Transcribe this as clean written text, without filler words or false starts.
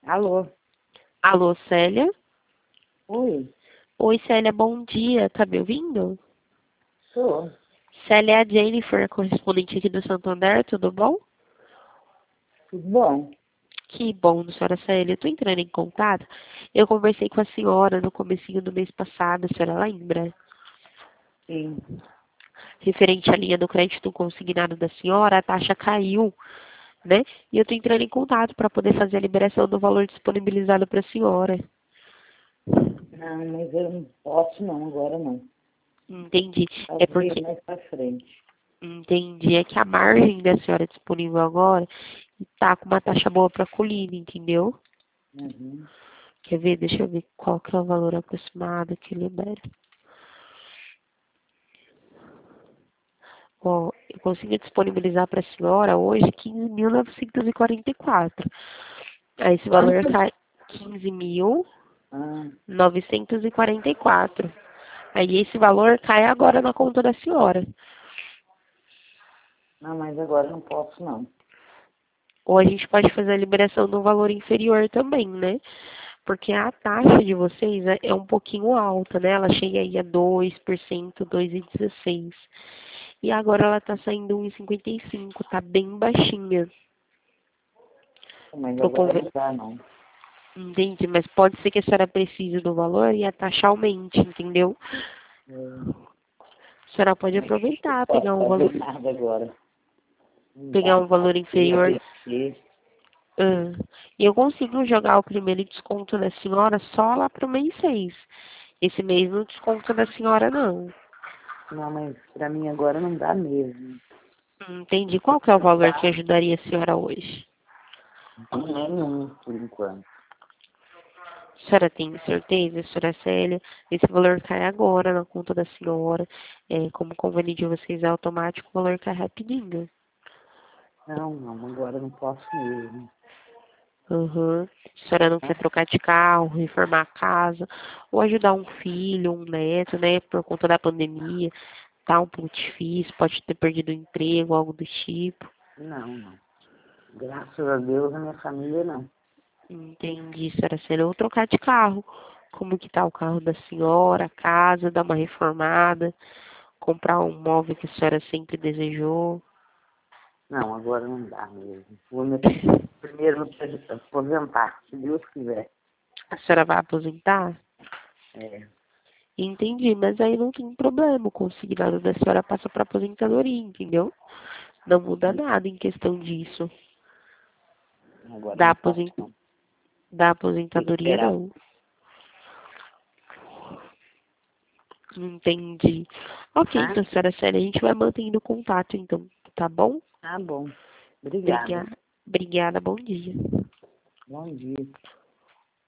Alô? Alô, Célia? Oi, Oi, Célia, bom dia. Tá me ouvindo? sou. Célia é a Jennifer, correspondente aqui do Santander, tudo bom? Tudo bom? Que bom, senhora Célia. Eu tô entrando em contato. Eu conversei com a senhora no comecinho do mês passado, a senhora lembra? Sim. Referente à linha do crédito consignado da senhora, a taxa caiu, né? E eu tô entrando em contato para poder fazer a liberação do valor disponibilizado para a senhora. Não, mas eu não posso não, agora não. Entendi. É Talvez porque mais pra frente. Entendi. É que a margem da senhora disponível agora tá com uma taxa boa para colina, entendeu? Uhum. Quer ver? Deixa eu ver qual que é o valor aproximado que libera. Ó, eu consigo disponibilizar para a senhora hoje 15.944. Aí esse valor Quanto? cai 15.944. Ah, Aí esse valor cai agora na conta da senhora. não, mas agora não posso não. Ou a gente pode fazer a liberação de um valor inferior também, né? Porque a taxa de vocês é um pouquinho alta, né? Ela chega aí a 2%, 2,16. E agora ela tá saindo 1,55, tá bem baixinha. Mas Pro agora conven... não dá não. Entendi, mas pode ser que a senhora precise do valor e a taxa aumente, entendeu? É, A senhora pode mas não aproveitar, posso fazer nada agora. Não pegar um dá. valor Tem inferior. ABC. Ah, e eu consigo jogar o primeiro desconto da senhora só lá pro mês 6. Esse mês não desconto da senhora, não. Não, mas pra mim agora não dá mesmo. Entendi. Qual que é o valor que ajudaria a senhora hoje? Nenhum, por enquanto. A senhora tem certeza, senhora Célia? Esse valor cai agora na conta da senhora. É, como o convênio de vocês é automático, o valor cai rapidinho. Não, agora não posso mesmo. Uhum. A senhora não quer trocar de carro, reformar a casa, ou ajudar um filho, um neto, né? Por conta da pandemia. Tá um pouco difícil, pode ter perdido o emprego, algo do tipo. Não. Graças a Deus, a minha família não. Entendi, senhora Célia. Ou trocar de carro. Como que tá o carro da senhora, a casa, dar uma reformada, comprar um móvel que a senhora sempre desejou. Não, agora não dá mesmo. Vou primeiro me aposentar, se Deus quiser. A senhora vai aposentar? É, Entendi, mas aí não tem problema. O consignado da senhora passa para aposentadoria, entendeu? Não muda nada em questão disso. agora Da, não posso aposen... não. da Tem que aposentadoria, esperar. não. Entendi. Ok, Tá? então, senhora Célia, a gente vai mantendo contato, então, tá bom? Tá bom. Obrigada. Obrigada. Obrigada, bom dia. Bom dia.